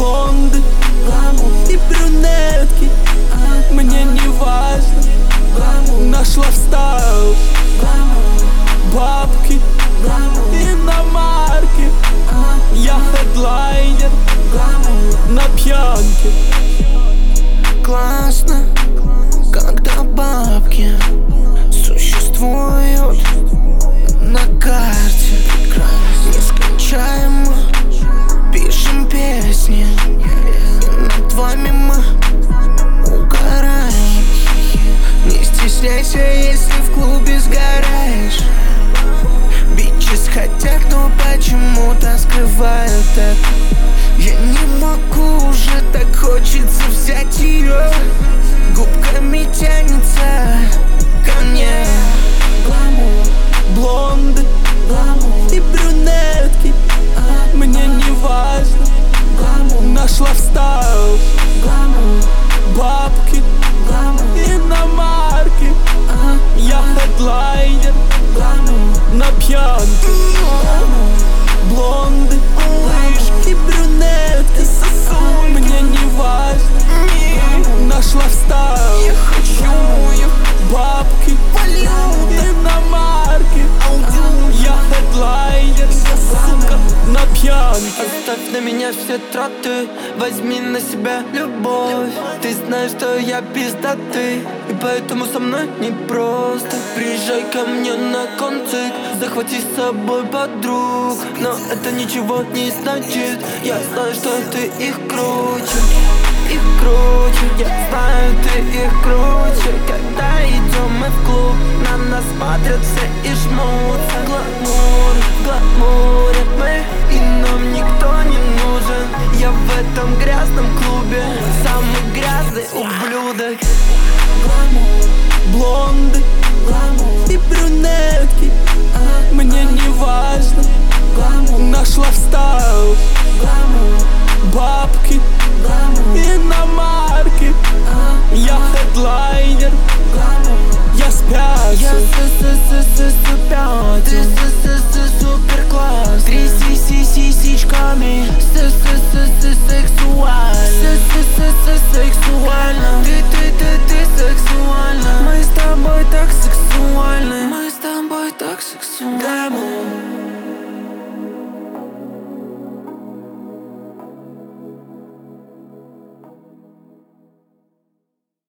Блонды и брюнетки, мне не важно. Нашла в стайл бабки, иномарки. Я хедлайнер на пьянке. Классно, когда бабки существуют на карте. Нескончаемо пишем песни, и над вами мы угораем. Не стесняйся, если в клубе сгораешь. Бичес хотят, но почему-то скрывают это. Я не могу уже, так хочется взять ее. Губками тянется ко мне. Блонды и брюнетки, мне не важно. Нашла в стайл бабки, иномарки. Я хедлайнер на пьянке. Блонды и брюнетки, мне не важно. Нашла в стайл бабки, иномарки. Я хедлайнер, сука, на пьянке. Оставь на меня все траты, возьми на себя любовь. Ты знаешь, что я пиздатый, и поэтому со мной непросто. Приезжай ко мне на концерт, захвати с собой подруг. Но это ничего не значит, я знаю, что ты их круче. Их круче, я знаю, ты их круче. Когда идем мы в клуб, на нас смотрят все и жмутся. Гламур, в гламуре мы, и нам никто не нужен. Я в этом грязном клубе самый грязный ублюдок. Блонды и брюнетки, мне не важно. Нашла в стайл бабки, иномарки. Я хедлайнер, я спящий. Я спящий.